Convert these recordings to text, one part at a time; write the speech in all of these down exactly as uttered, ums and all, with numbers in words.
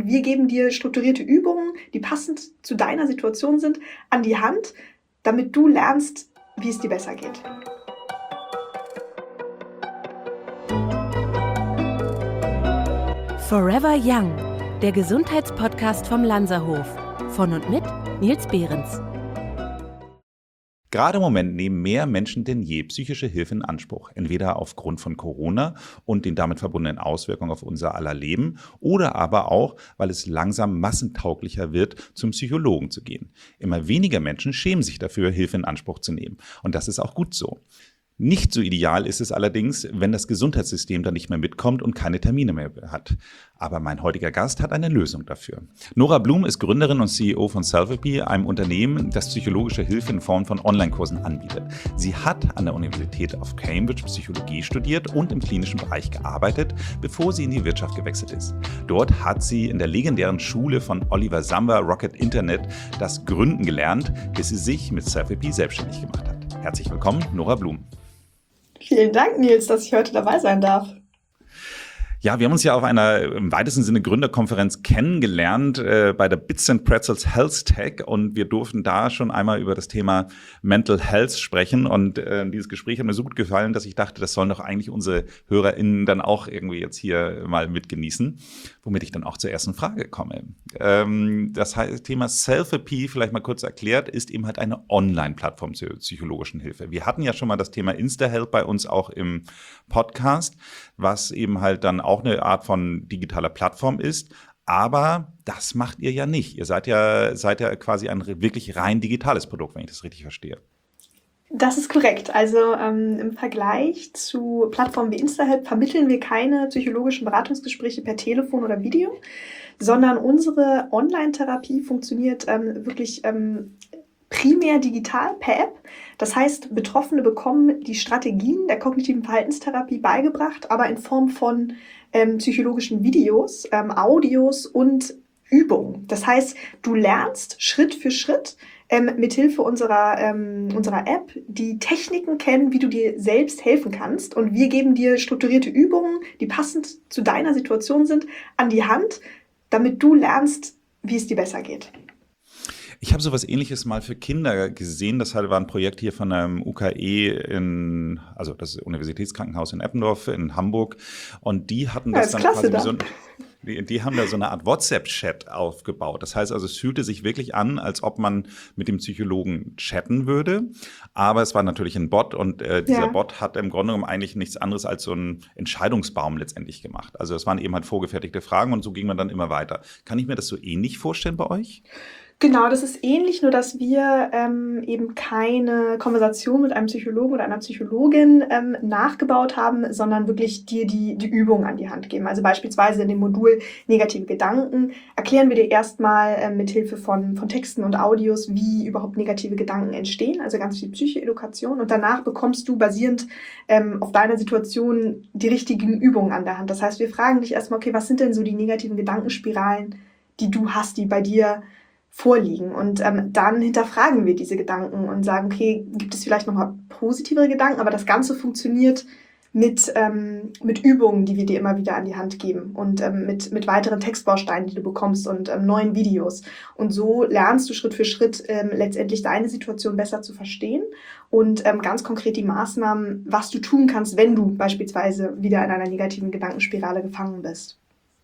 Und wir geben dir strukturierte Übungen, die passend zu deiner Situation sind, an die Hand, damit du lernst, wie es dir besser geht. Forever Young, der Gesundheitspodcast vom Lanzerhof. Von und mit Nils Behrens. Gerade im Moment nehmen mehr Menschen denn je psychische Hilfe in Anspruch. Entweder aufgrund von Corona und den damit verbundenen Auswirkungen auf unser aller Leben oder aber auch, weil es langsam massentauglicher wird, zum Psychologen zu gehen. Immer weniger Menschen schämen sich dafür, Hilfe in Anspruch zu nehmen. Und das ist auch gut so. Nicht so ideal ist es allerdings, wenn das Gesundheitssystem dann nicht mehr mitkommt und keine Termine mehr hat. Aber mein heutiger Gast hat eine Lösung dafür. Nora Blum ist Gründerin und C E O von Selfapy, einem Unternehmen, das psychologische Hilfe in Form von Online-Kursen anbietet. Sie hat an der Universität of Cambridge Psychologie studiert und im klinischen Bereich gearbeitet, bevor sie in die Wirtschaft gewechselt ist. Dort hat sie in der legendären Schule von Oliver Samba, Rocket Internet, das Gründen gelernt, bis sie sich mit Selfapy selbstständig gemacht hat. Herzlich willkommen, Nora Blum. Vielen Dank, Nils, dass ich heute dabei sein darf. Ja, wir haben uns ja auf einer im weitesten Sinne Gründerkonferenz kennengelernt äh, bei der Bits and Pretzels Health Tech und wir durften da schon einmal über das Thema Mental Health sprechen und äh, dieses Gespräch hat mir so gut gefallen, dass ich dachte, das sollen doch eigentlich unsere HörerInnen dann auch irgendwie jetzt hier mal mitgenießen, womit ich dann auch zur ersten Frage komme. Ähm, das heißt, Thema Selfapy, vielleicht mal kurz erklärt, ist eben halt eine Online-Plattform zur psychologischen Hilfe. Wir hatten ja schon mal das Thema InstaHealth bei uns auch im Podcast, was eben halt dann auch eine Art von digitaler Plattform ist. Aber das macht ihr ja nicht. Ihr seid ja, seid ja quasi ein wirklich rein digitales Produkt, wenn ich das richtig verstehe. Das ist korrekt. Also ähm, im Vergleich zu Plattformen wie InstaHealth vermitteln wir keine psychologischen Beratungsgespräche per Telefon oder Video, sondern unsere Online-Therapie funktioniert ähm, wirklich ähm, primär digital per App. Das heißt, Betroffene bekommen die Strategien der kognitiven Verhaltenstherapie beigebracht, aber in Form von ähm, psychologischen Videos, ähm, Audios und Übungen. Das heißt, du lernst Schritt für Schritt ähm, mithilfe unserer, ähm, unserer App die Techniken kennen, wie du dir selbst helfen kannst. Und wir geben dir strukturierte Übungen, die passend zu deiner Situation sind, an die Hand, damit du lernst, wie es dir besser geht. Ich habe sowas Ähnliches mal für Kinder gesehen. Das war ein Projekt hier von einem U K E in, also das Universitätskrankenhaus in Eppendorf in Hamburg. Und die hatten das, das dann quasi wie so ein, die, die haben da so eine Art WhatsApp-Chat aufgebaut. Das heißt also, es fühlte sich wirklich an, als ob man mit dem Psychologen chatten würde. Aber es war natürlich ein Bot und äh, dieser ja. Bot hat im Grunde genommen eigentlich nichts anderes als so einen Entscheidungsbaum letztendlich gemacht. Also es waren eben halt vorgefertigte Fragen und so ging man dann immer weiter. Kann ich mir das so ähnlich vorstellen bei euch? Genau, das ist ähnlich, nur dass wir ähm, eben keine Konversation mit einem Psychologen oder einer Psychologin ähm, nachgebaut haben, sondern wirklich dir die, die Übung an die Hand geben. Also beispielsweise in dem Modul negative Gedanken erklären wir dir erstmal ähm, mit Hilfe von, von Texten und Audios, wie überhaupt negative Gedanken entstehen, also ganz viel Psychoedukation. Und danach bekommst du basierend ähm, auf deiner Situation die richtigen Übungen an der Hand. Das heißt, wir fragen dich erstmal, okay, was sind denn so die negativen Gedankenspiralen, die du hast, die bei dir vorliegen. Und ähm, dann hinterfragen wir diese Gedanken und sagen, okay, gibt es vielleicht nochmal positivere Gedanken, aber das Ganze funktioniert mit, ähm, mit Übungen, die wir dir immer wieder an die Hand geben und ähm, mit, mit weiteren Textbausteinen, die du bekommst und ähm, neuen Videos. Und so lernst du Schritt für Schritt ähm, letztendlich deine Situation besser zu verstehen und ähm, ganz konkret die Maßnahmen, was du tun kannst, wenn du beispielsweise wieder in einer negativen Gedankenspirale gefangen bist.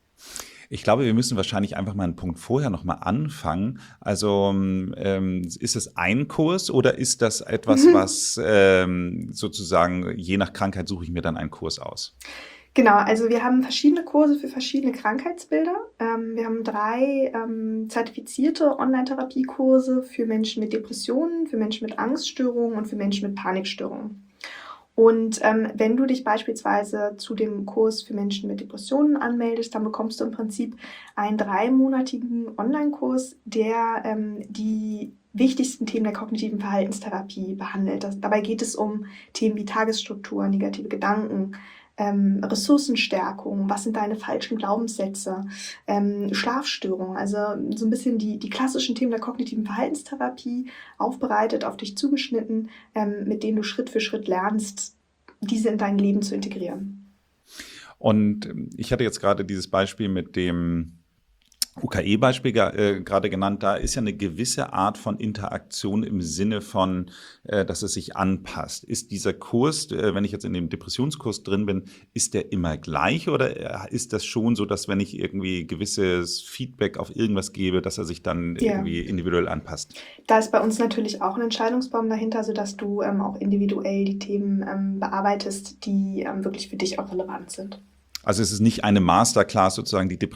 Ich glaube, wir müssen wahrscheinlich einfach mal einen Punkt vorher nochmal anfangen. Also ähm, ist es ein Kurs oder ist das etwas, mhm. was ähm, sozusagen, je nach Krankheit suche ich mir dann einen Kurs aus? Genau, also wir haben verschiedene Kurse für verschiedene Krankheitsbilder. Ähm, wir haben drei ähm, zertifizierte Online-Therapiekurse für Menschen mit Depressionen, für Menschen mit Angststörungen und für Menschen mit Panikstörungen. Und ähm, wenn du dich beispielsweise zu dem Kurs für Menschen mit Depressionen anmeldest, dann bekommst du im Prinzip einen dreimonatigen Online-Kurs, der ähm, die wichtigsten Themen der kognitiven Verhaltenstherapie behandelt. Das, dabei geht es um Themen wie Tagesstruktur, negative Gedanken, ähm, Ressourcenstärkung, was sind deine falschen Glaubenssätze, ähm, Schlafstörungen, also so ein bisschen die, die klassischen Themen der kognitiven Verhaltenstherapie aufbereitet, auf dich zugeschnitten, ähm, mit denen du Schritt für Schritt lernst, diese in dein Leben zu integrieren. Und ich hatte jetzt gerade dieses Beispiel mit dem U K E-Beispiel äh, gerade genannt, da ist ja eine gewisse Art von Interaktion im Sinne von, äh, dass es sich anpasst. Ist dieser Kurs, äh, wenn ich jetzt in dem Depressionskurs drin bin, ist der immer gleich oder ist das schon so, dass wenn ich irgendwie gewisses Feedback auf irgendwas gebe, dass er sich dann Ja. irgendwie individuell anpasst? Da ist bei uns natürlich auch ein Entscheidungsbaum dahinter, sodass du ähm, auch individuell die Themen ähm, bearbeitest, die ähm, wirklich für dich auch relevant sind. Also es ist nicht eine Masterclass, sozusagen die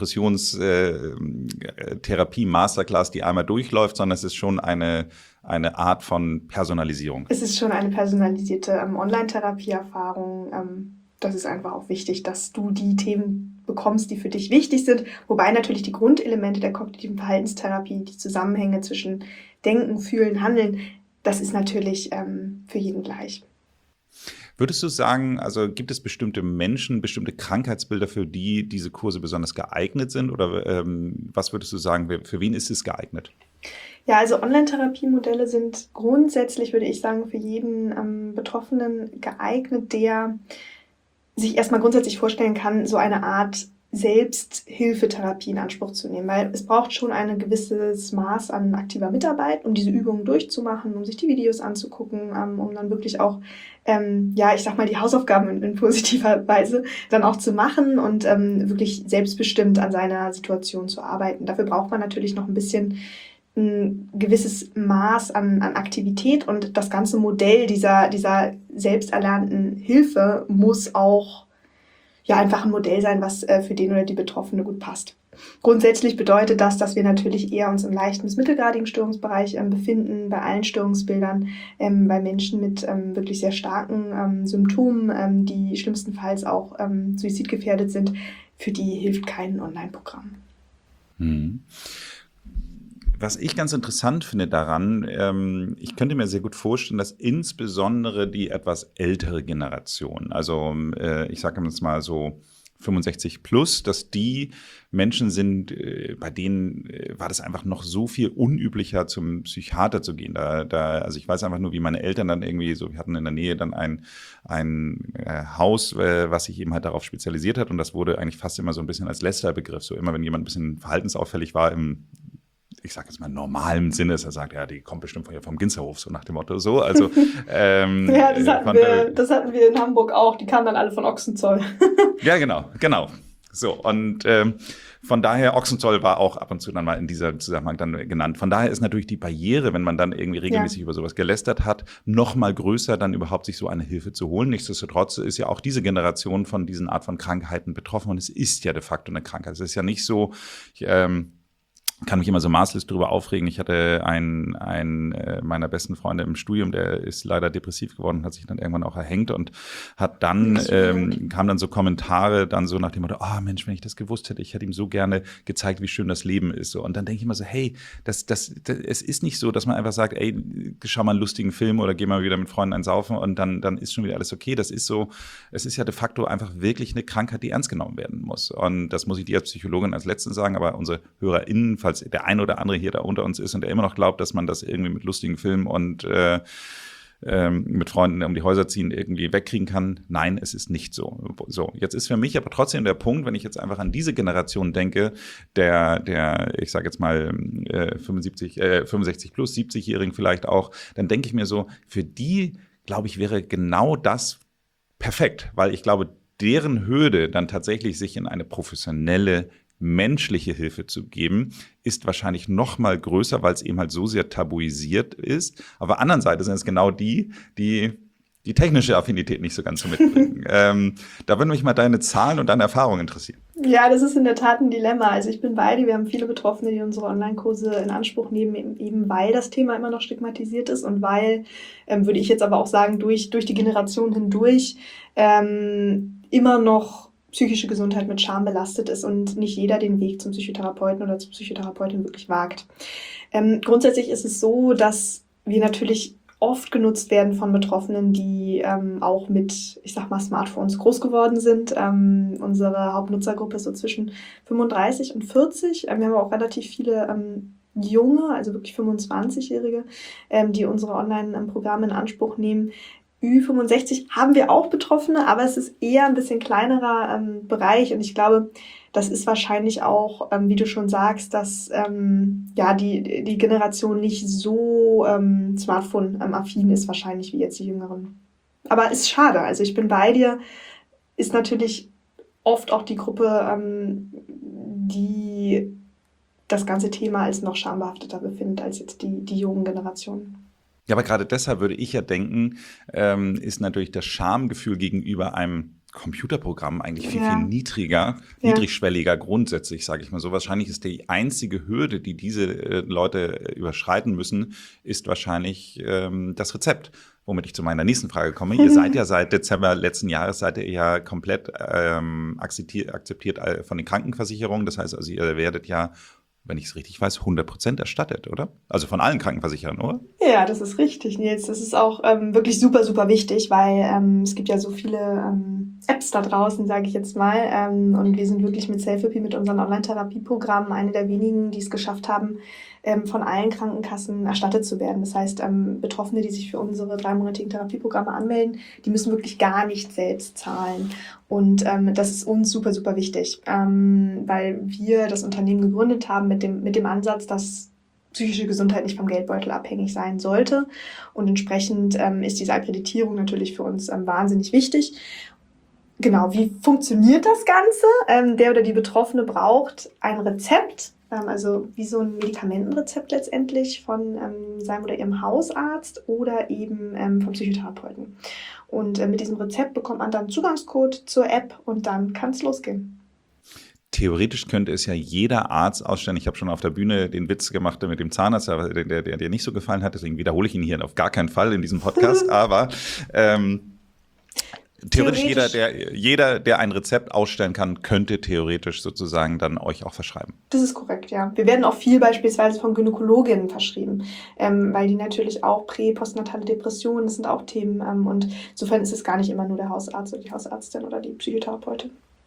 Depressionstherapie-Masterclass, die einmal durchläuft, sondern es ist schon eine, eine Art von Personalisierung. Es ist schon eine personalisierte ähm, Online-Therapie-Erfahrung. Ähm, das ist einfach auch wichtig, dass du die Themen bekommst, die für dich wichtig sind. Wobei natürlich die Grundelemente der kognitiven Verhaltenstherapie, die Zusammenhänge zwischen Denken, Fühlen, Handeln, das ist natürlich ähm, für jeden gleich. Würdest du sagen, also gibt es bestimmte Menschen, bestimmte Krankheitsbilder, für die diese Kurse besonders geeignet sind? Oder ähm, was würdest du sagen, für wen ist es geeignet? Ja, also Online-Therapiemodelle sind grundsätzlich, würde ich sagen, für jeden ähm, Betroffenen geeignet, der sich erstmal grundsätzlich vorstellen kann, so eine Art Selbsthilfetherapie in Anspruch zu nehmen, weil es braucht schon ein gewisses Maß an aktiver Mitarbeit, um diese Übungen durchzumachen, um sich die Videos anzugucken, ähm, um dann wirklich auch, ähm, ja, ich sag mal, die Hausaufgaben in, in positiver Weise dann auch zu machen und ähm, wirklich selbstbestimmt an seiner Situation zu arbeiten. Dafür braucht man natürlich noch ein bisschen ein gewisses Maß an, an Aktivität und das ganze Modell dieser, dieser selbsterlernten Hilfe muss auch ja einfach ein Modell sein, was äh, für den oder die Betroffene gut passt. Grundsätzlich bedeutet das, dass wir natürlich eher uns im leichten bis mittelgradigen Störungsbereich ähm, befinden, bei allen Störungsbildern, ähm, bei Menschen mit ähm, wirklich sehr starken ähm, Symptomen, ähm, die schlimmstenfalls auch ähm, suizidgefährdet sind. Für die hilft kein Online-Programm. Hm. Was ich ganz interessant finde daran, ähm, ich könnte mir sehr gut vorstellen, dass insbesondere die etwas ältere Generation, also äh, ich sage jetzt mal so fünfundsechzig plus, dass die Menschen sind, äh, bei denen äh, war das einfach noch so viel unüblicher, zum Psychiater zu gehen. Da, da, also ich weiß einfach nur, wie meine Eltern dann irgendwie so, wir hatten in der Nähe dann ein, ein äh, Haus, äh, was sich eben halt darauf spezialisiert hat und das wurde eigentlich fast immer so ein bisschen als Lästerbegriff, so immer wenn jemand ein bisschen verhaltensauffällig war im ich sage jetzt mal, normalen Sinne, dass er sagt, ja, die kommt bestimmt von hier vom Ginzerhof, so nach dem Motto so. Also, ähm, ja, das hatten, wir, das hatten wir in Hamburg auch. Die kamen dann alle von Ochsenzoll. Ja, genau, genau. So, und ähm, von daher, Ochsenzoll war auch ab und zu dann mal in dieser Zusammenhang dann genannt. Von daher ist natürlich die Barriere, wenn man dann irgendwie regelmäßig ja. über sowas gelästert hat, noch mal größer, dann überhaupt sich so eine Hilfe zu holen. Nichtsdestotrotz ist ja auch diese Generation von diesen Art von Krankheiten betroffen und es ist ja de facto eine Krankheit. Es ist ja nicht so, ich, ähm, kann mich immer so maßlos drüber aufregen. Ich hatte einen, einen äh, meiner besten Freunde im Studium, der ist leider depressiv geworden, hat sich dann irgendwann auch erhängt und hat dann, ähm, kam dann so Kommentare dann so nach dem Motto, ah oh, Mensch, wenn ich das gewusst hätte, ich hätte ihm so gerne gezeigt, wie schön das Leben ist. So. Und dann denke ich immer so, hey, das, das, das, es ist nicht so, dass man einfach sagt, ey, schau mal einen lustigen Film oder geh mal wieder mit Freunden einen saufen und dann, dann ist schon wieder alles okay. Das ist so, es ist ja de facto einfach wirklich eine Krankheit, die ernst genommen werden muss. Und das muss ich dir als Psychologin als Letzten sagen, aber unsere HörerInnen, falls der ein oder andere hier da unter uns ist und der immer noch glaubt, dass man das irgendwie mit lustigen Filmen und äh, ähm, mit Freunden um die Häuser ziehen irgendwie wegkriegen kann. Nein, es ist nicht so. So, jetzt ist für mich aber trotzdem der Punkt, wenn ich jetzt einfach an diese Generation denke, der, der ich sage jetzt mal äh, fünfundsiebzig, äh, fünfundsechzig plus, siebzigjährigen vielleicht auch, dann denke ich mir so, für die, glaube ich, wäre genau das perfekt, weil ich glaube, deren Hürde dann tatsächlich sich in eine professionelle menschliche Hilfe zu geben, ist wahrscheinlich noch mal größer, weil es eben halt so sehr tabuisiert ist. Auf der anderen Seite sind es genau die, die die technische Affinität nicht so ganz so mitbringen. ähm, da würden mich mal deine Zahlen und deine Erfahrungen interessieren. Ja, das ist in der Tat ein Dilemma. Also ich bin bei dir, wir haben viele Betroffene, die unsere Online-Kurse in Anspruch nehmen, eben weil das Thema immer noch stigmatisiert ist und weil, ähm, würde ich jetzt aber auch sagen, durch, durch die Generation hindurch ähm, immer noch psychische Gesundheit mit Scham belastet ist und nicht jeder den Weg zum Psychotherapeuten oder zur Psychotherapeutin wirklich wagt. Ähm, grundsätzlich ist es so, dass wir natürlich oft genutzt werden von Betroffenen, die ähm, auch mit, ich sag mal, Smartphones groß geworden sind. Ähm, unsere Hauptnutzergruppe ist so zwischen fünfunddreißig und vierzig. Ähm, wir haben auch relativ viele ähm, Junge, also wirklich fünfundzwanzigjährige, ähm, die unsere Online-Programme in Anspruch nehmen. Ü fünfundsechzig haben wir auch Betroffene, aber es ist eher ein bisschen kleinerer ähm, Bereich und ich glaube, das ist wahrscheinlich auch, ähm, wie du schon sagst, dass ähm, ja die, die Generation nicht so ähm, Smartphone-affin ist wahrscheinlich wie jetzt die Jüngeren. Aber ist schade. Also ich bin bei dir. Ist natürlich oft auch die Gruppe, ähm, die das ganze Thema als noch schambehafteter befindet als jetzt die, die jungen Generationen. Ja, aber gerade deshalb würde ich ja denken, ähm, ist natürlich das Schamgefühl gegenüber einem Computerprogramm eigentlich viel, Ja. viel niedriger, Ja. niedrigschwelliger grundsätzlich, sage ich mal so. Wahrscheinlich ist die einzige Hürde, die diese äh, Leute äh, überschreiten müssen, ist wahrscheinlich ähm, das Rezept. Womit ich zu meiner nächsten Frage komme. Ihr seid ja seit Dezember letzten Jahres seid ihr ja komplett ähm, akzeptiert, akzeptiert äh, von den Krankenversicherungen. Das heißt also, ihr werdet ja, wenn ich es richtig weiß, hundert Prozent erstattet, oder? Also von allen Krankenversicherern, oder? Ja, das ist richtig, Nils. Das ist auch ähm, wirklich super, super wichtig, weil ähm, es gibt ja so viele ähm, Apps da draußen, sage ich jetzt mal. Ähm, und wir sind wirklich mit Selfie, mit unseren Online-Therapieprogrammen eine der wenigen, die es geschafft haben, ähm, von allen Krankenkassen erstattet zu werden. Das heißt, ähm, Betroffene, die sich für unsere dreimonatigen Therapieprogramme anmelden, die müssen wirklich gar nicht selbst zahlen. Und ähm, das ist uns super, super wichtig, ähm, weil wir das Unternehmen gegründet haben mit dem, mit dem Ansatz, dass psychische Gesundheit nicht vom Geldbeutel abhängig sein sollte. Und entsprechend ähm, ist diese Akkreditierung natürlich für uns ähm, wahnsinnig wichtig. Genau, wie funktioniert das Ganze? Ähm, der oder die Betroffene braucht ein Rezept, ähm, also wie so ein Medikamentenrezept letztendlich von ähm, seinem oder ihrem Hausarzt oder eben ähm, vom Psychotherapeuten. Und äh, mit diesem Rezept bekommt man dann Zugangscode zur App und dann kann es losgehen. Theoretisch könnte es ja jeder Arzt ausstellen. Ich habe schon auf der Bühne den Witz gemacht mit dem Zahnarzt, der, der, der dir nicht so gefallen hat. Deswegen wiederhole ich ihn hier auf gar keinen Fall in diesem Podcast. Aber ähm, theoretisch, theoretisch jeder, der, jeder, der ein Rezept ausstellen kann, könnte theoretisch sozusagen dann euch auch verschreiben. Das ist korrekt, ja. Wir werden auch viel beispielsweise von Gynäkologinnen verschrieben, ähm, weil die natürlich auch prä-, postnatale Depressionen, das sind auch Themen. Ähm, und insofern ist es gar nicht immer nur der Hausarzt oder die Hausärztin oder die Psychotherapeutin.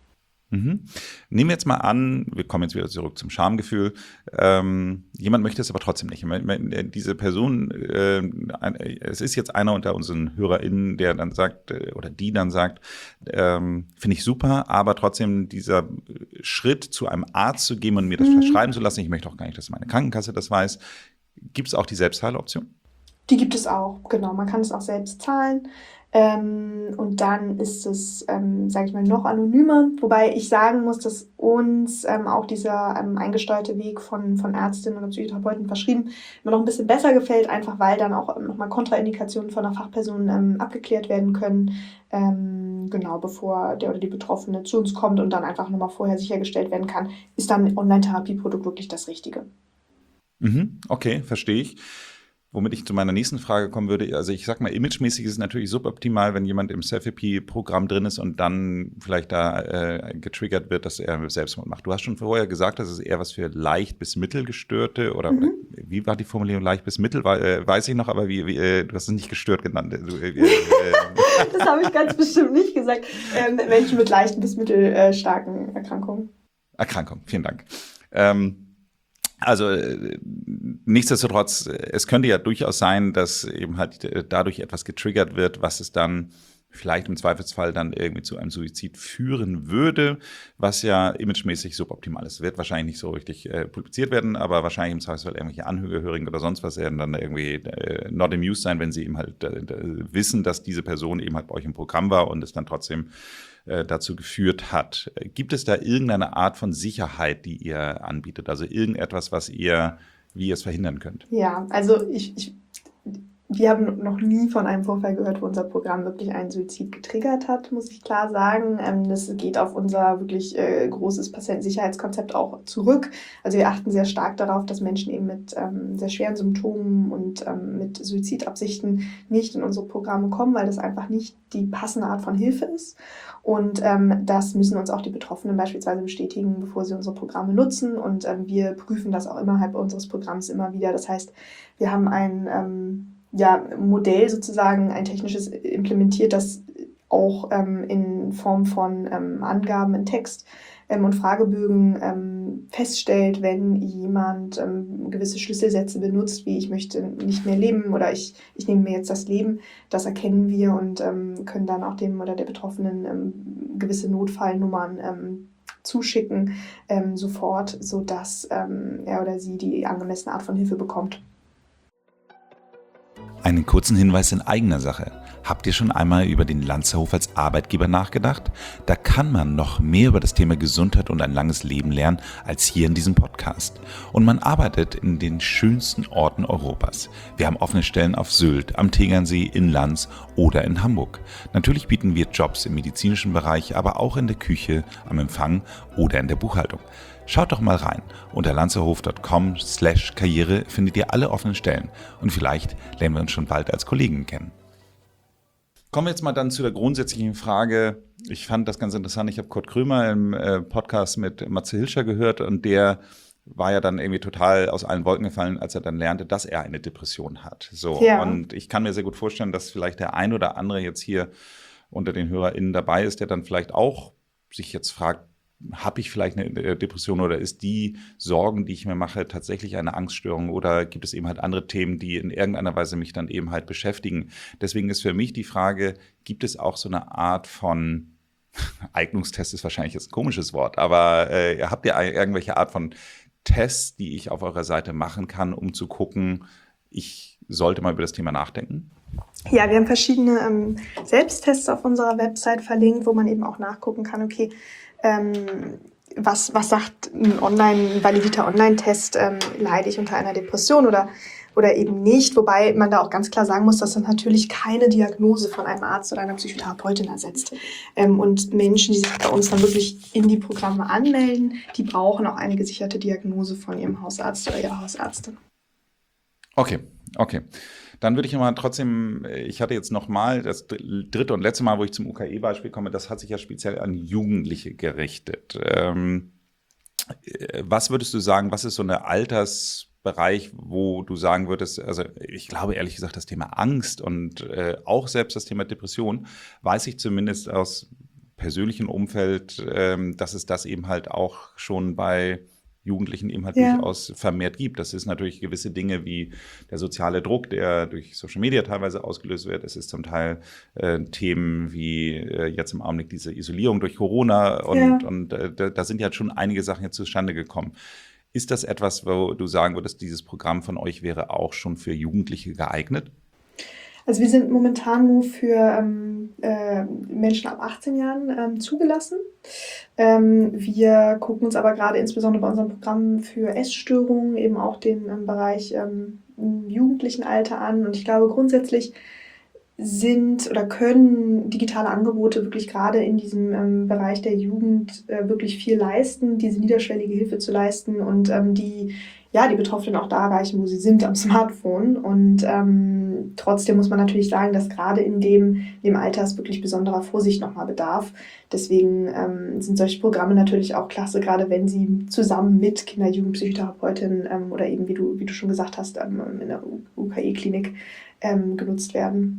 Mhm. Nehmen wir jetzt mal an, wir kommen jetzt wieder zurück zum Schamgefühl, ähm, jemand möchte es aber trotzdem nicht. Diese Person, äh, es ist jetzt einer unter unseren HörerInnen, der dann sagt, oder die dann sagt, ähm, finde ich super, aber trotzdem dieser Schritt zu einem Arzt zu gehen und mir das mhm. verschreiben zu lassen, ich möchte auch gar nicht, dass meine Krankenkasse das weiß. Gibt es auch die Selbstzahleroption? Die gibt es auch, genau. Man kann es auch selbst zahlen. Ähm, und dann ist es, ähm, sage ich mal, noch anonymer. Wobei ich sagen muss, dass uns ähm, auch dieser ähm, eingesteuerte Weg von, von Ärztinnen oder Psychotherapeuten verschrieben immer noch ein bisschen besser gefällt, einfach weil dann auch ähm, nochmal Kontraindikationen von einer Fachperson ähm, abgeklärt werden können, ähm, genau, bevor der oder die Betroffene zu uns kommt und dann einfach nochmal vorher sichergestellt werden kann, ist dann ein Online-Therapieprodukt wirklich das Richtige. Mhm, okay, verstehe ich. Womit ich zu meiner nächsten Frage kommen würde, also ich sag mal, imagemäßig ist es natürlich suboptimal, wenn jemand im Selfie-Programm drin ist und dann vielleicht da äh, getriggert wird, dass er Selbstmord macht. Du hast schon vorher gesagt, das ist eher was für leicht bis mittelgestörte oder, mhm. oder wie war die Formulierung, leicht bis mittel, äh, weiß ich noch, aber wie, wie äh, du hast es nicht gestört genannt. Du, äh, äh, das habe ich ganz bestimmt nicht gesagt. Ähm, Menschen mit leichten bis mittelstarken Erkrankungen. Erkrankung, vielen Dank. Ähm, Also äh, nichtsdestotrotz, es könnte ja durchaus sein, dass eben halt dadurch etwas getriggert wird, was es dann vielleicht im Zweifelsfall dann irgendwie zu einem Suizid führen würde, was ja imagemäßig suboptimal ist. Wird wahrscheinlich nicht so richtig äh, publiziert werden, aber wahrscheinlich im Zweifelsfall irgendwelche Angehörigen oder sonst was werden dann irgendwie äh, not amused sein, wenn sie eben halt äh, wissen, dass diese Person eben halt bei euch im Programm war und es dann trotzdem dazu geführt hat. Gibt es da irgendeine Art von Sicherheit, die ihr anbietet? Also irgendetwas, was ihr, wie ihr es verhindern könnt? Ja, also ich, ich wir haben noch nie von einem Vorfall gehört, wo unser Programm wirklich einen Suizid getriggert hat, muss ich klar sagen. Das geht auf unser wirklich äh, großes Patientensicherheitskonzept auch zurück. Also wir achten sehr stark darauf, dass Menschen eben mit ähm, sehr schweren Symptomen und ähm, mit Suizidabsichten nicht in unsere Programme kommen, weil das einfach nicht die passende Art von Hilfe ist. Und ähm, das müssen uns auch die Betroffenen beispielsweise bestätigen, bevor sie unsere Programme nutzen. Und ähm, wir prüfen das auch innerhalb unseres Programms immer wieder. Das heißt, wir haben ein ähm, ja, Modell sozusagen, ein technisches implementiert, das auch ähm, in Form von ähm, Angaben in Text ähm, und Fragebögen ähm, feststellt, wenn jemand ähm, gewisse Schlüsselsätze benutzt, wie ich möchte nicht mehr leben oder ich, ich nehme mir jetzt das Leben. Das erkennen wir und ähm, können dann auch dem oder der Betroffenen ähm, gewisse Notfallnummern ähm, zuschicken, ähm, sofort, sodass ähm, er oder sie die angemessene Art von Hilfe bekommt. Einen kurzen Hinweis in eigener Sache. Habt ihr schon einmal über den Lanzerhof als Arbeitgeber nachgedacht? Da kann man noch mehr über das Thema Gesundheit und ein langes Leben lernen als hier in diesem Podcast. Und man arbeitet in den schönsten Orten Europas. Wir haben offene Stellen auf Sylt, am Tegernsee, in Lanz oder in Hamburg. Natürlich bieten wir Jobs im medizinischen Bereich, aber auch in der Küche, am Empfang oder in der Buchhaltung. Schaut doch mal rein. Unter lanzerhof punkt com slash karriere findet ihr alle offenen Stellen. Und vielleicht lernen wir uns schon bald als Kollegen kennen. Kommen wir jetzt mal dann zu der grundsätzlichen Frage. Ich fand das ganz interessant. Ich habe Kurt Krömer im äh, Podcast mit Matze Hilscher gehört und der war ja dann irgendwie total aus allen Wolken gefallen, als er dann lernte, dass er eine Depression hat. So. Ja. Und ich kann mir sehr gut vorstellen, dass vielleicht der ein oder andere jetzt hier unter den HörerInnen dabei ist, der dann vielleicht auch sich jetzt fragt, habe ich vielleicht eine Depression oder ist die Sorgen, die ich mir mache, tatsächlich eine Angststörung oder gibt es eben halt andere Themen, die in irgendeiner Weise mich dann eben halt beschäftigen? Deswegen ist für mich die Frage, gibt es auch so eine Art von, Eignungstest ist wahrscheinlich jetzt ein komisches Wort, aber äh, habt ihr irgendwelche Art von Tests, die ich auf eurer Seite machen kann, um zu gucken, ich sollte mal über das Thema nachdenken? Ja, wir haben verschiedene ähm, Selbsttests auf unserer Website verlinkt, wo man eben auch nachgucken kann, okay, ähm, was, was sagt ein online, ein validierter Online-Test, ähm, leide ich unter einer Depression oder, oder eben nicht, wobei man da auch ganz klar sagen muss, dass das natürlich keine Diagnose von einem Arzt oder einer Psychotherapeutin ersetzt. Ähm, und Menschen, die sich bei uns dann wirklich in die Programme anmelden, die brauchen auch eine gesicherte Diagnose von ihrem Hausarzt oder ihrer Hausärztin. Okay, okay. Dann würde ich mal trotzdem, ich hatte jetzt nochmal das dritte und letzte Mal, wo ich zum U K E-Beispiel komme, das hat sich ja speziell an Jugendliche gerichtet. Ähm, was würdest du sagen, was ist so ein Altersbereich, wo du sagen würdest, also ich glaube ehrlich gesagt, das Thema Angst und äh, auch selbst das Thema Depression, weiß ich zumindest aus persönlichem Umfeld, ähm, dass es das eben halt auch schon bei Jugendlichen eben halt ja. durchaus vermehrt gibt. Das ist natürlich gewisse Dinge wie der soziale Druck, der durch Social Media teilweise ausgelöst wird. Es ist zum Teil äh, Themen wie äh, jetzt im Augenblick diese Isolierung durch Corona und, ja. und äh, da, da sind ja schon einige Sachen jetzt zustande gekommen. Ist das etwas, wo du sagen würdest, dieses Programm von euch wäre auch schon für Jugendliche geeignet? Also wir sind momentan nur für ähm, äh, Menschen ab achtzehn Jahren ähm, zugelassen. Ähm, wir gucken uns aber gerade insbesondere bei unseren Programmen für Essstörungen eben auch den ähm, Bereich ähm, im jugendlichen Alter an. Und ich glaube grundsätzlich sind oder können digitale Angebote wirklich gerade in diesem ähm, Bereich der Jugend äh, wirklich viel leisten, diese niederschwellige Hilfe zu leisten und ähm, die ja, die Betroffenen auch da erreichen, wo sie sind, am Smartphone. Und ähm, trotzdem muss man natürlich sagen, dass gerade in dem, in dem Alter es wirklich besonderer Vorsicht nochmal bedarf. Deswegen ähm, sind solche Programme natürlich auch klasse, gerade wenn sie zusammen mit Kinder-, Jugendpsychotherapeutin ähm, oder eben, wie du, wie du schon gesagt hast, ähm, in der U K E-Klinik ähm, genutzt werden.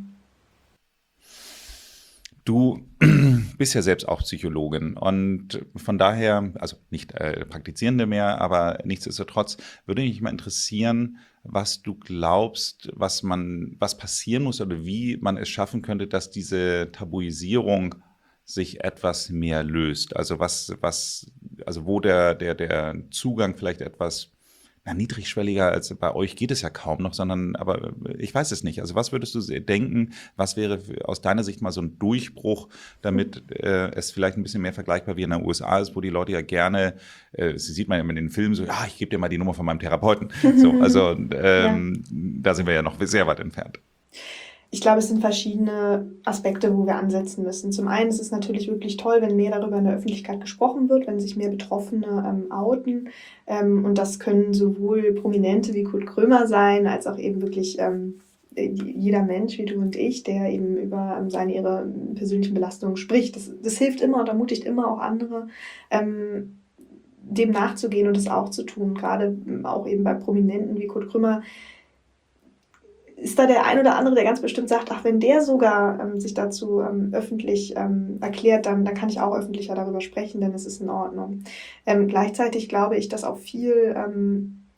Du bist ja selbst auch Psychologin und von daher, also nicht äh, Praktizierende mehr, aber nichtsdestotrotz würde mich mal interessieren, was du glaubst, was man, was passieren muss oder wie man es schaffen könnte, dass diese Tabuisierung sich etwas mehr löst. Also was, was, also wo der, der, der Zugang vielleicht etwas na, niedrigschwelliger als bei euch geht es ja kaum noch, sondern, aber ich weiß es nicht. Also was würdest du denken, was wäre aus deiner Sicht mal so ein Durchbruch, damit äh, es vielleicht ein bisschen mehr vergleichbar wie in den U S A ist, wo die Leute ja gerne, äh, das sieht man ja in den Filmen so, ja, ich gebe dir mal die Nummer von meinem Therapeuten. So, also ähm, ja. Da sind wir ja noch sehr weit entfernt. Ich glaube, es sind verschiedene Aspekte, wo wir ansetzen müssen. Zum einen ist es natürlich wirklich toll, wenn mehr darüber in der Öffentlichkeit gesprochen wird, wenn sich mehr Betroffene ähm, outen. Ähm, und das können sowohl Prominente wie Kurt Krömer sein, als auch eben wirklich ähm, jeder Mensch wie du und ich, der eben über ähm, seine, ihre persönlichen Belastungen spricht. Das, das hilft immer und ermutigt immer auch andere, ähm, dem nachzugehen und das auch zu tun. Gerade auch eben bei Prominenten wie Kurt Krömer ist da der ein oder andere, der ganz bestimmt sagt, ach, wenn der sogar ähm, sich dazu ähm, öffentlich ähm, erklärt, dann, dann kann ich auch öffentlicher darüber sprechen, denn es ist in Ordnung. Ähm, gleichzeitig glaube ich, dass auch viel ähm,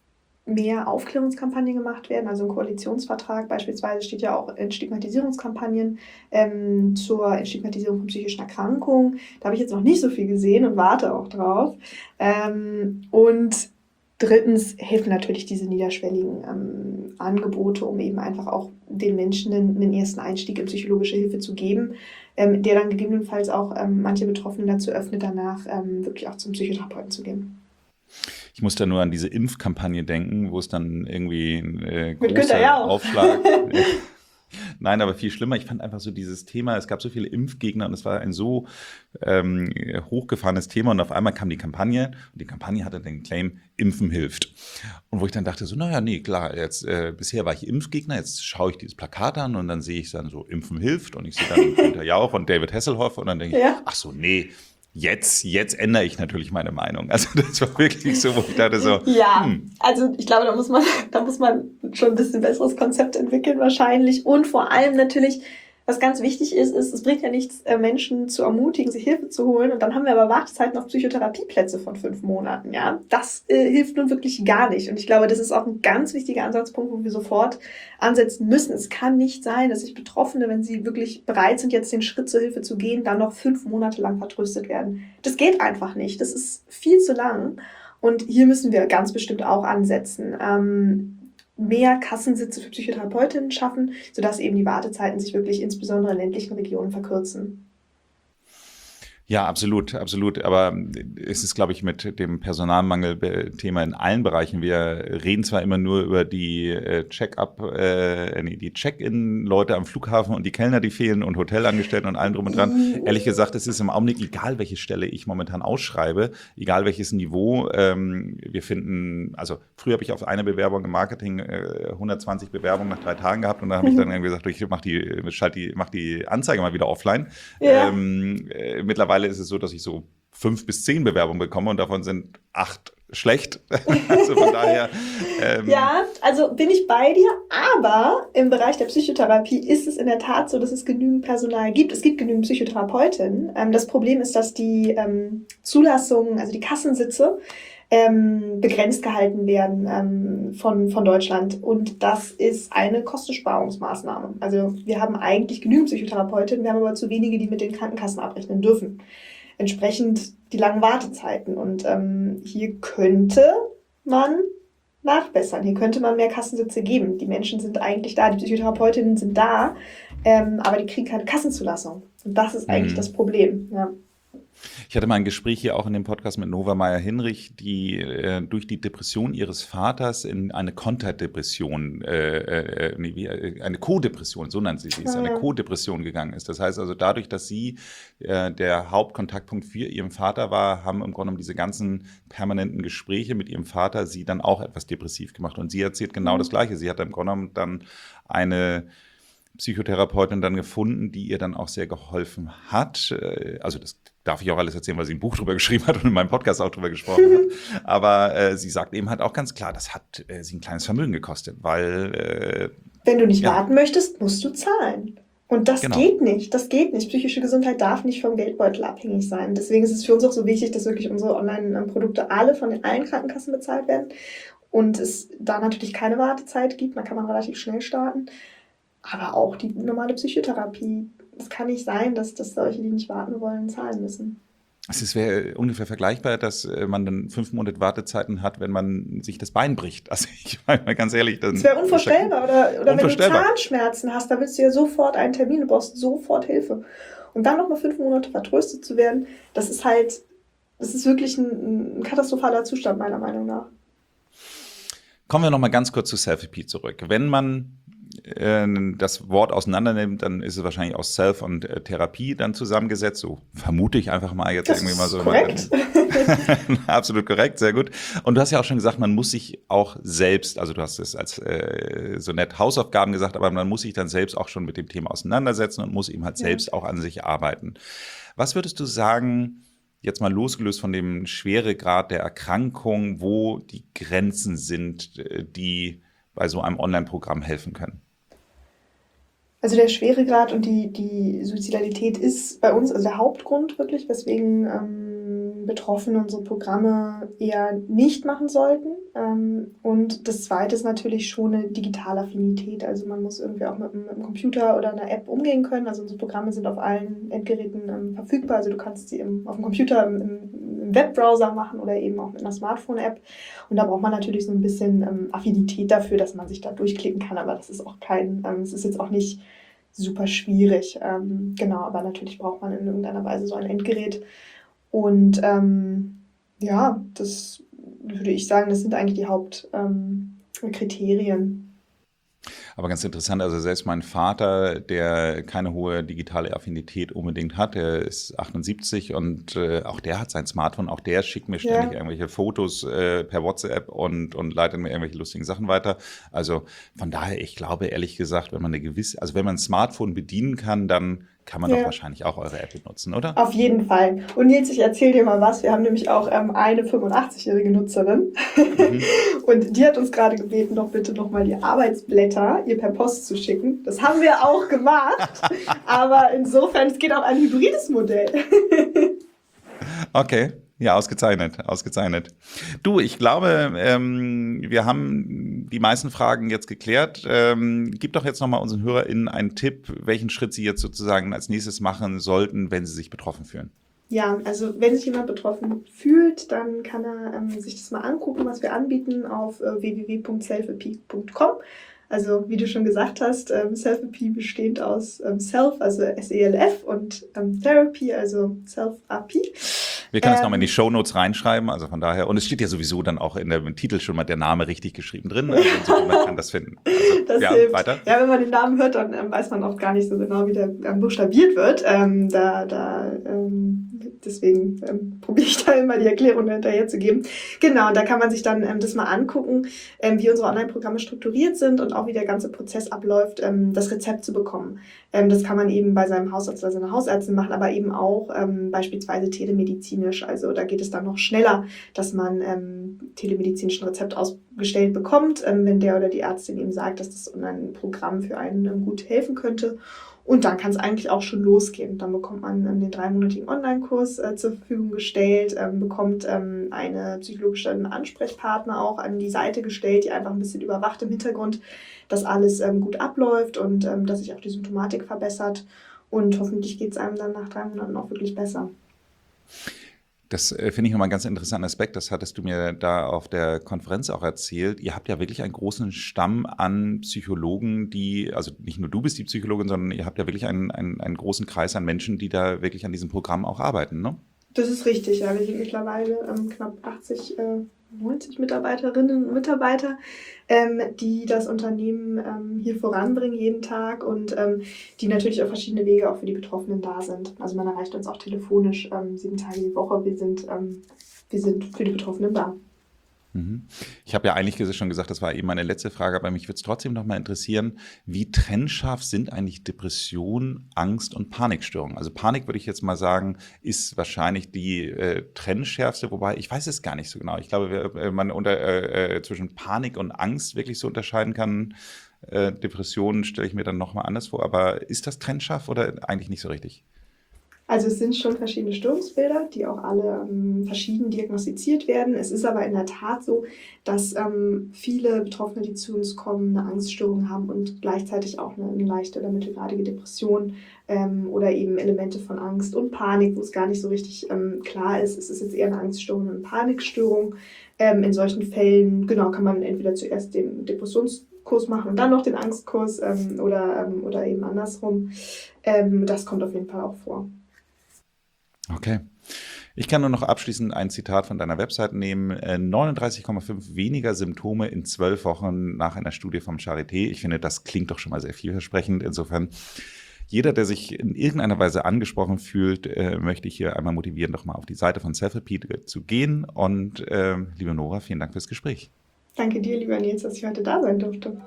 mehr Aufklärungskampagnen gemacht werden. Also im Koalitionsvertrag beispielsweise steht ja auch Entstigmatisierungskampagnen ähm, zur Entstigmatisierung von psychischen Erkrankungen. Da habe ich jetzt noch nicht so viel gesehen und warte auch drauf. Ähm, und drittens helfen natürlich diese niederschwelligen ähm, Angebote, um eben einfach auch den Menschen einen, einen ersten Einstieg in psychologische Hilfe zu geben, ähm, der dann gegebenenfalls auch ähm, manche Betroffenen dazu öffnet, danach ähm, wirklich auch zum Psychotherapeuten zu gehen. Ich muss da nur an diese Impfkampagne denken, wo es dann irgendwie ein äh, Mit Günther großer Jauch. Aufschlag... Nein, aber viel schlimmer. Ich fand einfach so dieses Thema, es gab so viele Impfgegner und es war ein so ähm, hochgefahrenes Thema und auf einmal kam die Kampagne und die Kampagne hatte den Claim, Impfen hilft. Und wo ich dann dachte so, naja, nee, klar, jetzt äh, bisher war ich Impfgegner, jetzt schaue ich dieses Plakat an und dann sehe ich dann so, Impfen hilft und ich sehe dann Günther Jauch und David Hasselhoff und dann denke ich, Ja. ach so, nee, Jetzt, jetzt ändere ich natürlich meine Meinung. Also das war wirklich so, wo ich dachte so, Ja, hm. also ich glaube, da muss man, da muss man schon ein bisschen besseres Konzept entwickeln wahrscheinlich. Und vor allem natürlich, was ganz wichtig ist, ist, es bringt ja nichts, Menschen zu ermutigen, sich Hilfe zu holen. Und dann haben wir aber Wartezeiten auf Psychotherapieplätze von fünf Monaten. Ja, das äh, hilft nun wirklich gar nicht. Und ich glaube, das ist auch ein ganz wichtiger Ansatzpunkt, wo wir sofort ansetzen müssen. Es kann nicht sein, dass sich Betroffene, wenn sie wirklich bereit sind, jetzt den Schritt zur Hilfe zu gehen, dann noch fünf Monate lang vertröstet werden. Das geht einfach nicht. Das ist viel zu lang. Und hier müssen wir ganz bestimmt auch ansetzen. Ähm, mehr Kassensitze für Psychotherapeutinnen schaffen, sodass eben die Wartezeiten sich wirklich insbesondere in ländlichen Regionen verkürzen. Ja, absolut, absolut. Aber es ist, glaube ich, mit dem Personalmangel-Thema in allen Bereichen. Wir reden zwar immer nur über die Check-up, äh, nee, die Check-in-Leute am Flughafen und die Kellner, die fehlen und Hotelangestellten und allem drum und dran. Ehrlich gesagt, es ist im Augenblick egal, welche Stelle ich momentan ausschreibe, egal welches Niveau. Ähm, wir finden, also früher habe ich auf eine Bewerbung im Marketing äh, hundertzwanzig Bewerbungen nach drei Tagen gehabt und da habe ich dann irgendwie gesagt, ich mach die, schalt die, mach die Anzeige mal wieder offline. Ja. Ähm, äh, mittlerweile ist es so, dass ich so fünf bis zehn Bewerbungen bekomme und davon sind acht schlecht. Also von daher. Ähm ja, also bin ich bei dir, aber im Bereich der Psychotherapie ist es in der Tat so, dass es genügend Personal gibt. Es gibt genügend Psychotherapeutinnen. Ähm, das Problem ist, dass die ähm, Zulassungen, also die Kassensitze, ähm, begrenzt gehalten werden ähm, von, von Deutschland. Und das ist eine Kostensparungsmaßnahme. Also wir haben eigentlich genügend Psychotherapeutinnen, wir haben aber zu wenige, die mit den Krankenkassen abrechnen dürfen. Entsprechend die langen Wartezeiten. Und ähm, hier könnte man nachbessern. Hier könnte man mehr Kassensitze geben. Die Menschen sind eigentlich da, die Psychotherapeutinnen sind da, ähm, aber die kriegen keine Kassenzulassung. Und das ist eigentlich mhm. das Problem. Ja. Ich hatte mal ein Gespräch hier auch in dem Podcast mit Nova Meyer-Hinrich, die äh, durch die Depression ihres Vaters in eine Konterdepression, äh, äh, nee, wie, äh, eine Co-Depression, so nennt sie es, eine Co-Depression gegangen ist. Das heißt also dadurch, dass sie äh, der Hauptkontaktpunkt für ihren Vater war, haben im Grunde genommen diese ganzen permanenten Gespräche mit ihrem Vater sie dann auch etwas depressiv gemacht. Und sie erzählt genau mhm. das Gleiche. Sie hat im Grunde genommen dann eine Psychotherapeutin dann gefunden, die ihr dann auch sehr geholfen hat. Also das darf ich auch alles erzählen, weil sie ein Buch drüber geschrieben hat und in meinem Podcast auch drüber gesprochen hat. Aber äh, sie sagt eben halt auch ganz klar, das hat äh, sie ein kleines Vermögen gekostet, weil äh, wenn du nicht ja. warten möchtest, musst du zahlen. Und das genau. geht nicht, das geht nicht. Psychische Gesundheit darf nicht vom Geldbeutel abhängig sein. Deswegen ist es für uns auch so wichtig, dass wirklich unsere Online-Produkte alle von den allen Krankenkassen bezahlt werden und es da natürlich keine Wartezeit gibt. Man kann man relativ schnell starten. Aber auch die normale Psychotherapie. Es kann nicht sein, dass, dass solche, die nicht warten wollen, zahlen müssen. Es wäre ungefähr vergleichbar, dass man dann fünf Monate Wartezeiten hat, wenn man sich das Bein bricht. Also ich meine mal ganz ehrlich. Das wäre unvorstellbar. Oder, oder unvorstellbar. Wenn du Zahnschmerzen hast, da willst du ja sofort einen Termin, du brauchst sofort Hilfe. Und dann nochmal fünf Monate vertröstet zu werden, das ist halt, das ist wirklich ein, ein katastrophaler Zustand, meiner Meinung nach. Kommen wir nochmal ganz kurz zu Selfie zurück. Wenn man das Wort auseinander nimmt, dann ist es wahrscheinlich aus Self und äh, Therapie dann zusammengesetzt. So vermute ich einfach mal jetzt das irgendwie mal so. Korrekt. Absolut korrekt, sehr gut. Und du hast ja auch schon gesagt, man muss sich auch selbst, also du hast es als äh, so nett Hausaufgaben gesagt, aber man muss sich dann selbst auch schon mit dem Thema auseinandersetzen und muss eben halt selbst ja. auch an sich arbeiten. Was würdest du sagen, jetzt mal losgelöst von dem Schweregrad der Erkrankung, wo die Grenzen sind, die bei so einem Online-Programm helfen können? Also der Schweregrad und die, die Suizidalität ist bei uns also der Hauptgrund wirklich, weswegen ähm, Betroffene unsere Programme eher nicht machen sollten. Ähm, und das Zweite ist natürlich schon eine digitale Affinität. Also man muss irgendwie auch mit, mit einem Computer oder einer App umgehen können. Also unsere Programme sind auf allen Endgeräten ähm, verfügbar. Also du kannst sie im, auf dem Computer im, im Webbrowser machen oder eben auch mit einer Smartphone-App. Und da braucht man natürlich so ein bisschen ähm, Affinität dafür, dass man sich da durchklicken kann. Aber das ist auch kein, ähm, es ist jetzt auch nicht super schwierig. Ähm, genau, aber natürlich braucht man in irgendeiner Weise so ein Endgerät. Und ähm, ja, das würde ich sagen, das sind eigentlich die Hauptkriterien. Ähm, Aber ganz interessant, also selbst mein Vater, der keine hohe digitale Affinität unbedingt hat, der ist achtundsiebzig und äh, auch der hat sein Smartphone, auch der schickt mir ständig Ja. irgendwelche Fotos äh, per WhatsApp und, und leitet mir irgendwelche lustigen Sachen weiter. Also von daher, ich glaube ehrlich gesagt, wenn man eine gewisse, also wenn man ein Smartphone bedienen kann, dann kann man Ja. doch wahrscheinlich auch eure App benutzen, oder? Auf jeden Fall. Und Nils, ich erzähle dir mal was. Wir haben nämlich auch ähm, eine fünfundachtzig-jährige Nutzerin. Mhm. Und die hat uns gerade gebeten, doch bitte nochmal die Arbeitsblätter ihr per Post zu schicken. Das haben wir auch gemacht. Aber insofern, es geht auch ein hybrides Modell. Okay, ja, ausgezeichnet, ausgezeichnet. Du, ich glaube, ähm, wir haben die meisten Fragen jetzt geklärt. Ähm, gib doch jetzt nochmal unseren HörerInnen einen Tipp, welchen Schritt sie jetzt sozusagen als nächstes machen sollten, wenn sie sich betroffen fühlen. Ja, also wenn sich jemand betroffen fühlt, dann kann er ähm, sich das mal angucken, was wir anbieten auf äh, w w w punkt self a p punkt com. Also wie du schon gesagt hast, ähm, Self-A P bestehend aus ähm, Self, also S E L F und ähm, Therapy, also Self-A P. Wir können es Ähm, nochmal in die Shownotes reinschreiben, also von daher, und es steht ja sowieso dann auch in der, im Titel schon mal der Name richtig geschrieben drin, also insofern man kann das finden. Also, Das ja, hilft. weiter. Ja, wenn man den Namen hört, dann ähm, weiß man oft gar nicht so genau, wie der ähm, buchstabiert wird. Ähm, da, da, ähm, deswegen ähm, probiere ich da immer die Erklärung hinterher zu geben. Genau, und da kann man sich dann ähm, das mal angucken, ähm, wie unsere Online-Programme strukturiert sind und auch wie der ganze Prozess abläuft, ähm, das Rezept zu bekommen. Ähm, das kann man eben bei seinem Hausarzt oder seiner Hausärztin machen, aber eben auch ähm, beispielsweise telemedizinisch. Also da geht es dann noch schneller, dass man ähm, telemedizinischen Rezept ausgestellt bekommt, ähm, wenn der oder die Ärztin eben sagt, dass das ein Programm für einen ähm, gut helfen könnte. Und dann kann es eigentlich auch schon losgehen. Dann bekommt man ähm, den dreimonatigen Online-Kurs äh, zur Verfügung gestellt, ähm, bekommt ähm, eine psychologische Ansprechpartner auch an die Seite gestellt, die einfach ein bisschen überwacht im Hintergrund, dass alles ähm, gut abläuft und ähm, dass sich auch die Symptomatik verbessert. Und hoffentlich geht es einem dann nach drei Monaten auch wirklich besser. Das äh, finde ich nochmal einen ganz interessanten Aspekt. Das hattest du mir da auf der Konferenz auch erzählt. Ihr habt ja wirklich einen großen Stamm an Psychologen, die, also nicht nur du bist die Psychologin, sondern ihr habt ja wirklich einen, einen, einen großen Kreis an Menschen, die da wirklich an diesem Programm auch arbeiten, ne? Das ist richtig, ja. Wir sind mittlerweile ähm, knapp achtzig, äh, neunzig Mitarbeiterinnen und Mitarbeiter, ähm, die das Unternehmen ähm, hier voranbringen jeden Tag und ähm, die natürlich auf verschiedene Wege auch für die Betroffenen da sind. Also man erreicht uns auch telefonisch ähm, sieben Tage die Woche. Wir sind, ähm, wir sind für die Betroffenen da. Ich habe ja eigentlich schon gesagt, das war eben meine letzte Frage, aber mich würde es trotzdem noch mal interessieren, wie trennscharf sind eigentlich Depression, Angst und Panikstörungen? Also Panik, würde ich jetzt mal sagen, ist wahrscheinlich die äh, trennschärfste, wobei ich weiß es gar nicht so genau. Ich glaube, wenn man unter, äh, zwischen Panik und Angst wirklich so unterscheiden kann, äh, Depressionen stelle ich mir dann noch mal anders vor, aber ist das trennscharf oder eigentlich nicht so richtig? Also es sind schon verschiedene Störungsbilder, die auch alle ähm, verschieden diagnostiziert werden. Es ist aber in der Tat so, dass ähm, viele Betroffene, die zu uns kommen, eine Angststörung haben und gleichzeitig auch eine, eine leichte oder mittelgradige Depression ähm, oder eben Elemente von Angst und Panik, wo es gar nicht so richtig ähm, klar ist, es ist jetzt eher eine Angststörung oder eine Panikstörung. Ähm, in solchen Fällen, genau, kann man entweder zuerst den Depressionskurs machen und dann noch den Angstkurs ähm, oder, ähm, oder eben andersrum. Ähm, das kommt auf jeden Fall auch vor. Okay. Ich kann nur noch abschließend ein Zitat von deiner Website nehmen. neununddreißig Komma fünf weniger Symptome in zwölf Wochen nach einer Studie vom Charité. Ich finde, das klingt doch schon mal sehr vielversprechend. Insofern, jeder, der sich in irgendeiner Weise angesprochen fühlt, äh, möchte ich hier einmal motivieren, doch mal auf die Seite von Self-A P zu gehen. Und äh, liebe Nora, vielen Dank fürs Gespräch. Danke dir, lieber Nils, dass ich heute da sein durfte.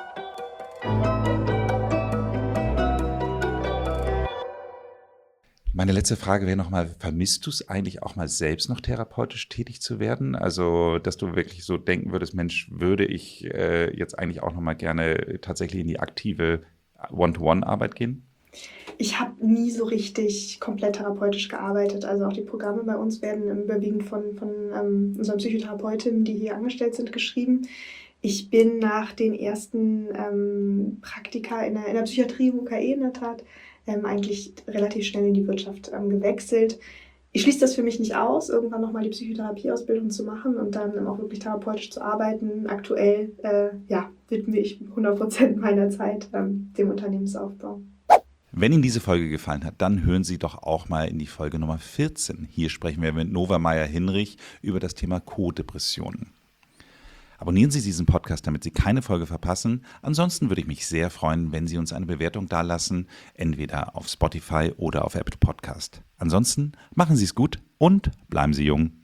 Meine letzte Frage wäre nochmal, vermisst du es eigentlich auch mal selbst noch therapeutisch tätig zu werden? Also, dass du wirklich so denken würdest, Mensch, würde ich äh, jetzt eigentlich auch nochmal gerne tatsächlich in die aktive One-to-One-Arbeit gehen? Ich habe nie so richtig komplett therapeutisch gearbeitet. Also auch die Programme bei uns werden überwiegend von, von ähm, unseren Psychotherapeutinnen, die hier angestellt sind, geschrieben. Ich bin nach den ersten ähm, Praktika in der, in der Psychiatrie im U K E in der Tat ähm, eigentlich relativ schnell in die Wirtschaft ähm, gewechselt. Ich schließe das für mich nicht aus, irgendwann nochmal die Psychotherapieausbildung zu machen und dann auch wirklich therapeutisch zu arbeiten. Aktuell äh, ja, widme ich hundert Prozent meiner Zeit ähm, dem Unternehmensaufbau. Wenn Ihnen diese Folge gefallen hat, dann hören Sie doch auch mal in die Folge Nummer vierzehn. Hier sprechen wir mit Nova Meyer-Hinrich über das Thema Co-Depressionen. Abonnieren Sie diesen Podcast, damit Sie keine Folge verpassen. Ansonsten würde ich mich sehr freuen, wenn Sie uns eine Bewertung dalassen, entweder auf Spotify oder auf Apple Podcast. Ansonsten machen Sie es gut und bleiben Sie jung.